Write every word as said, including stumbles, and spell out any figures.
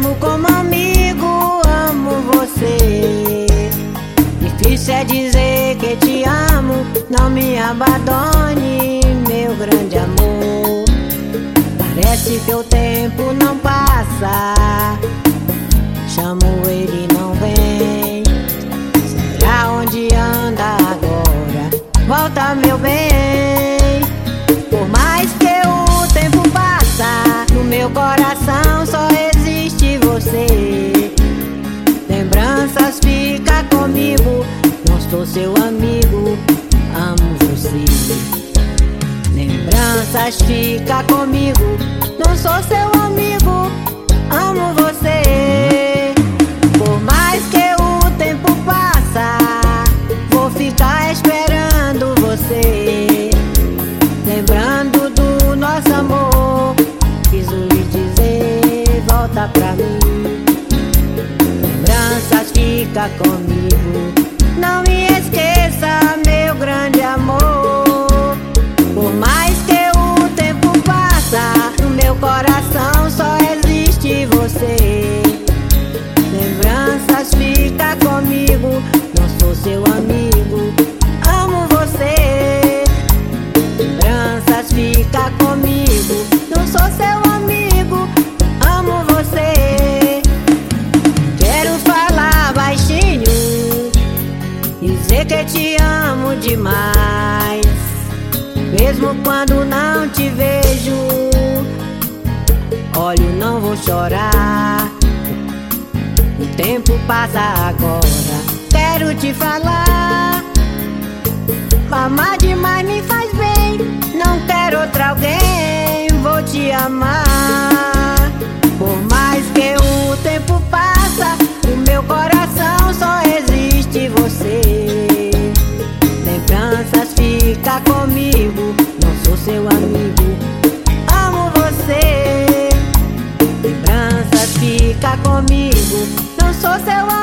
amo como amigo, amo você. Difícil é dizer que te amo, não me abandone, meu grande amor. Parece que o tempo não passa, chamo ele e não vem. Será onde anda agora? Volta, meu bem. Por mais que o tempo passa, no meu coração só existe você. Lembranças fica comigo, não sou seu amigo, amo você. Lembranças fica comigo, não sou seu amigo, amo você. Por mais que o tempo passa, vou ficar esperando você. Lembrando do nosso amor, preciso lhe dizer, volta pra mim. Lembranças fica comigo, não me esqueça, meu grande amor. Por mais que o tempo passa, no meu coração só existe você. Lembranças fica comigo, não sou seu amigo, amo você. Lembranças fica comigo, não sou seu amigo, amo você. Quero falar baixinho, dizer que te amo demais, mesmo quando não te vejo. Olho, não vou chorar, o tempo passa agora. Quero te falar, amar demais me faz bem, não quero outra alguém, vou te amar. Por mais que o tempo passa, no meu coração só existe você. Lembranças fica comigo, não sou seu amigo, amo você. Lembranças fica comigo, não sou seu amigo,